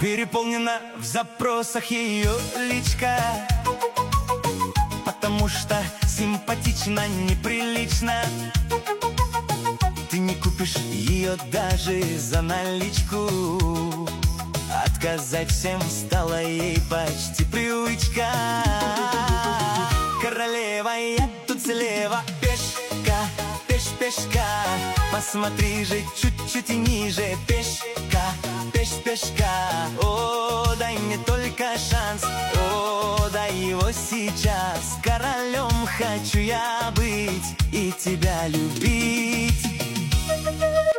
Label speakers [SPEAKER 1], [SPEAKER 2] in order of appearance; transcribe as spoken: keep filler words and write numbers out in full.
[SPEAKER 1] Переполнена в запросах ее личка, потому что симпатично, неприлично. Ты не купишь ее даже за наличку. Отказать всем стала ей почти привычка. Королева, я тут слева, пешка, пеш-пешка. Посмотри же чуть-чуть ниже, пешка, пеш-пешка. О, дай мне только шанс, о, дай его сейчас. Королем хочу я быть и тебя любить.